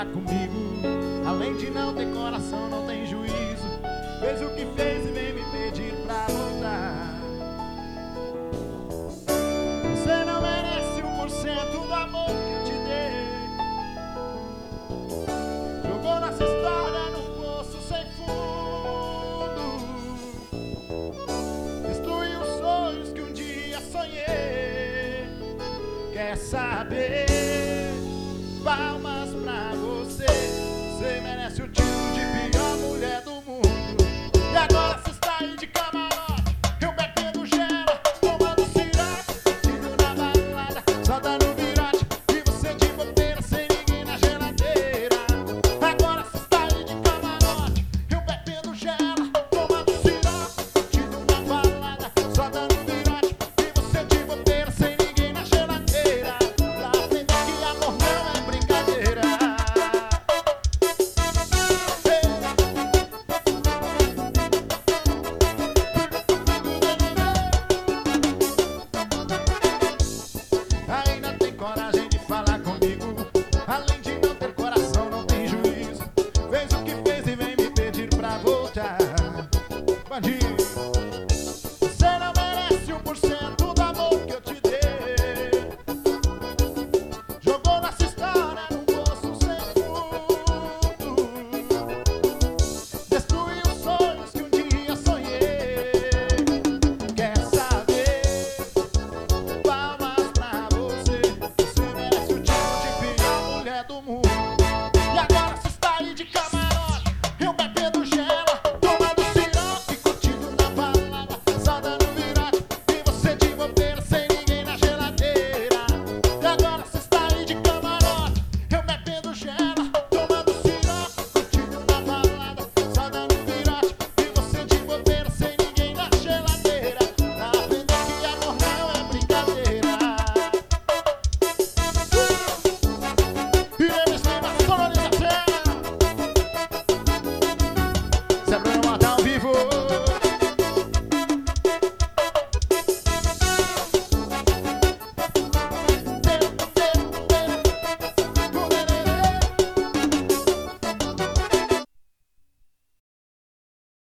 falar comigo. Além de não ter coração, não tem juízo. Fez o que fez e vem me pedir pra voltar. Você não merece 1% do amor que eu te dei. Jogou nossa história num poço sem fundo. Destruiu os sonhos que um dia sonhei. Quer saber? Palmas pra você. Você merece o título de pior mulher do mundo. E agora você está aí de camarote, eu bebendo gelo, tomando cirote, indo na balada, só dando virote, e você de bobeira sem ninguém na geladeira. Agora você está aí de camarote, eu bebendo gelo, tomando cirote, indo na balada, só dando virote, e você de bobeira sem ninguém na geladeira. Pra aprender que amor não é brincadeira. Ainda tem coragem de falar comigo. Além de não ter coração, não tem juízo. Fez o que fez e vem me pedir pra voltar. Bandido.